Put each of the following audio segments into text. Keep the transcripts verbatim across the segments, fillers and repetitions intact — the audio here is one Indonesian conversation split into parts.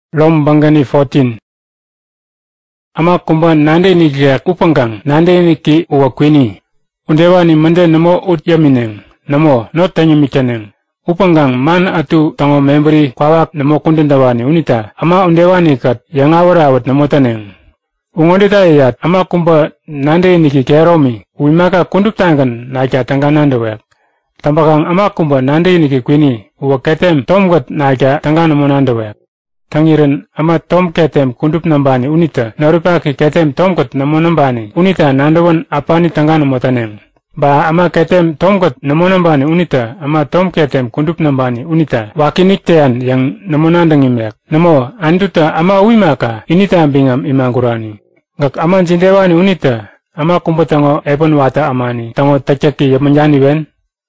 Lom bangani fourteen. Ama kumba nande ni kia kupanggang nande ni ki uwa kwini. Undewa ni mende namo ut yamineng. Namo no tanyo mikaneng. Upanggang man atu tango memberi kwawak namo kundendawani unita. Ama undewa ni kat yang awarawat namo taneng. Ungondita iyat ama kumba nande ni ki keromi. Uimaka kundup tangan na kia tangga nandawak. Tambakang ama kumba nande ni ki kwini. Uwa ketem tomgat na kia tangga namo nandawak. Tangiran ama tom ketem kundup nambani unita. Narupa ki ketem tomgat namo nambani. Unita nandawan apani tangga namo taneng. Ba ama ketem tomgat namo nambani unita. Ama tom ketem kundup nambani unita. Wakiniktean yang namo nandangimyak. Namo anduta ama uimaka inita bingam imangurani. Gak ama jindewani unita. Ama kumbatango epan wata amani. Tango tachaki yamanjani wen.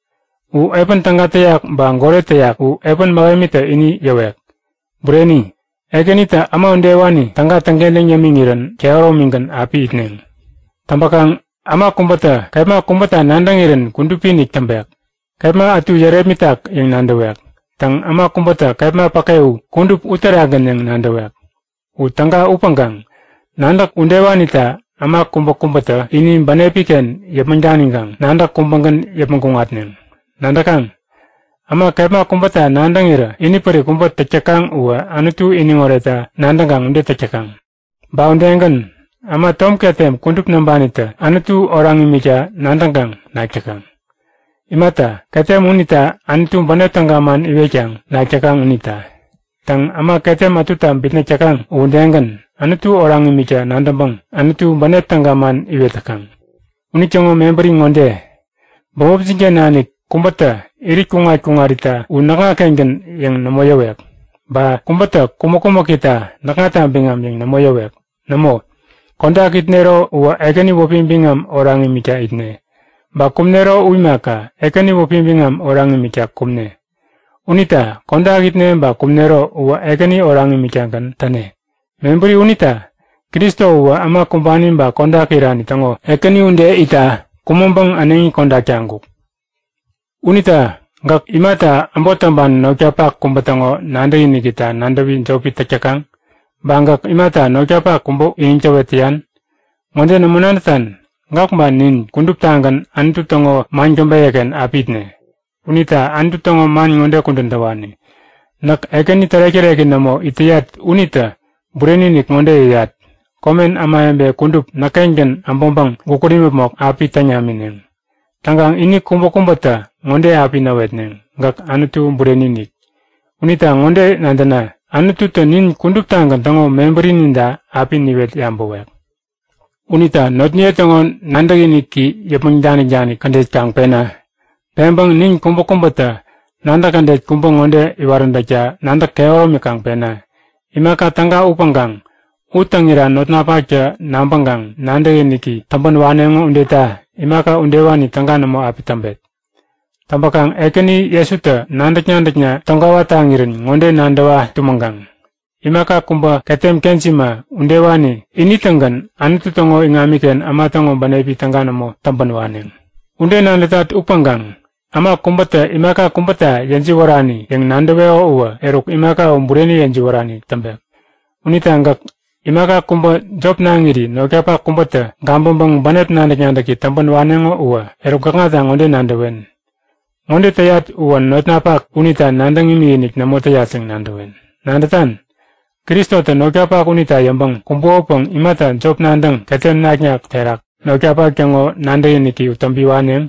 U epan tangga tayak ba ngore tayak. U epan magamita ini yawek. Bureni, egenita ama undewani tangga tanggeleng yamingiran keoro minggan api itneng. Tambakang ama kumbata, kaima kumbata nandangiran kundupinik tambak. Kaima atu yaremitak yang nandawak. Tang ama kumbata kaima pakeu kundup utaragan yang nandawak. U tangga upanggang, nandak undewanita ama kumba-kumbata ini banepiken yamanjaningang, nandak kumbanggan yamangungatneng. Nandakang, ama kaima kumbata nandangira ini pare kumbat tacakang uwa anutu ini ngoreta nandangang unde tacakang. Ba undengan ama tom ketem kundup nambanita anutu orang imija nandangang nakakang. Imata ketem unita anutu banetanggaman iwejang nakakang unita. Tang ama ketem atuta bitna cakang undengan anutu orang imija nandambang anutu banetanggaman iwetakang. Unichongo memberi ngonde bawabsinja nanik kumbata iri kungai kungarita unaga kengen yang namoyawek. Ba kumbata kumo-kumo kita nakata bingam yang namoyawek. Namo konda kitnero uwa ekani wopin bingam orang imika itne. Ba kumnero uimaka ekani wopin bingam orang imika kumne. Unita konda kitne ba kumnero uwa ekani orang imika kan tane. Memberi unita Kristo uwa ama kumbani ba konda kirani tango ekani unde ita kumombang anengi konda kyanguk. Unita ngak imata ambotamban nojapak kumbatango nandawi ni kita nandawi jopi tacakang. Bangak imata nojapak kumbo injawetian. Ngonde namunanatan ngak manin kundup tangan antu tongo manjombayakan apitne. Unita antu tongo man ngonde kundentawani. Nak ekani tarekireki namo itiyat unita bureni nik ngonde iyat. Komen amayambe kundup nakaingen ambombang gukurimok apitanya mineng. Tanggang ini kumbo-kumbata ngonde api nawetneng ngak anutu bureninik. Unita ngonde nandana anutu tanin kundup tanggan tango memberi ninda api niwet yambowek. Unita notnya tango nandaginik ki yapang jani-jani kandet kang pena. Pembang nin kumbo-kumbata nanda kandet kumbo ngonde iwarandaja nanda keoro mi kang pena. Imaka tangga upanggang utangira notna paca nampanggang nandaginiki tampan waneng undeta. Imaka undewani tangga namo api tambet. Tambakang ekeni Yesuta nandak-nandaknya tanggawa tangirin ngonde nandawa tumanggang. Imaka kumba ketem kensima undewani ini tanggan anutu tongo ingamiken ama tongo banepi tangga namo tampan waneng. Unde nandatat upanggang ama kumbata imaka kumbata yanji warani yang nandaweo uwa eruk imaka umbureni yanji warani tambek. Unita anggak imaka kumba job nangiri nogapa kumbata gambombang banet nandak-nandaki tampan wanengo uwa erukakngata ngonde nandawen. Ngonde tayat uwan notnapak unita nandang imiinik namo tayaseng nandawen. Nandatan Kristo ta nogapa unita yambang kumbuopang imata job nandang ketem naknyak terak nogapa kyango nandayiniki utambi waneng.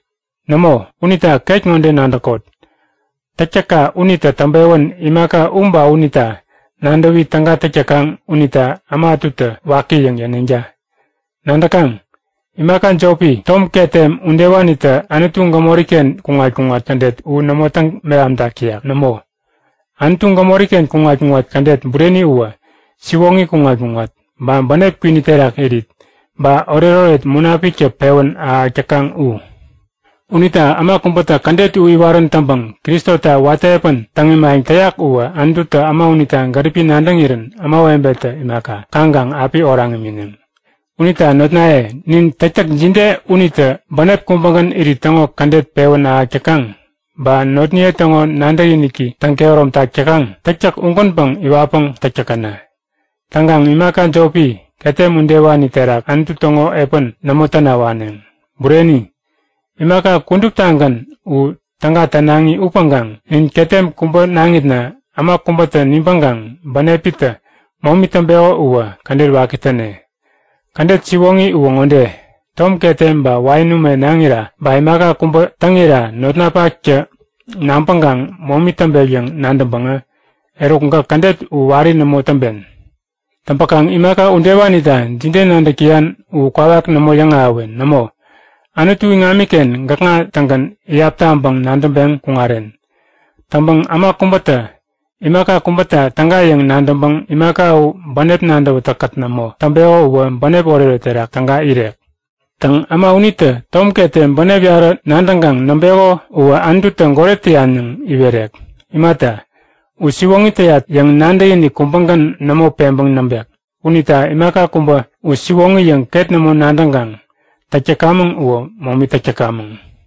Namo unita kek ngonde nandakot. Tachaka unita tambewan imaka umba unita nandawi tangga tacakang unita ama atuta waki yang yanenja. Nandakang imakan jopi tom ketem undewanita anutung gamoriken kungat-kungat kandet u namotang meramda kiyak namo. Antung gamoriken kungat-kungat kandet bureni uwa siwongi kungat-kungat ba banep kwini terak edit ba oreroret munapik ke pewan a cakang u. Unita ama kumpata kandet u iwaran tambang Kristo ta watayapan tangimaing tayak uwa anduta ama unita garipi nandangiran ama wembeta imaka kanggang api orang iminem. Unita notnae nin tacak jinde unita banep kumbangan iri tango kandet pewan a cakang ba notnia tango nanda yiniki tangkeorom takcakang takcak ungkon pang iwapang takcakana. Tanggang imaka jopi kete mundewa ni terak antu tongo epon namotana waneng. Bureni imaka kunduk tanggan u tangga tanangi upanggang in ketem kumpo nangit na ama kumbata nimbanggang banepita momitambeo uwa kandir wakitane. Kandet siwongi uwa ngonde tom ketem ba wainume nangira ba imaka kumpo tangira notna pakca nampanggang momitambe yang nandambanga erokungka kandet u wari namo tamben. Tampakang imaka undewa nita jinde nandakian u kwawak namo yang awen namo. Ano tu ngamiken gaknga tanggan iapta ambang nandambang kungaren. Tambang ama kumbata, imaka kumbata tangga yang nandambang imaka u banep nandaw takat namo. Tambeo u banep orero terak tangga irek. Tang ama unita tom ketem banep yara nandanggang nambeo u andu tang goretian yang iberek. Imata usiwongita yang nandayin ni kumbanggan namo pembang nambek. Unita imaka kumba usiwongi yang ket namo nandanggang. Tacakamang uwa, mami tacakamang.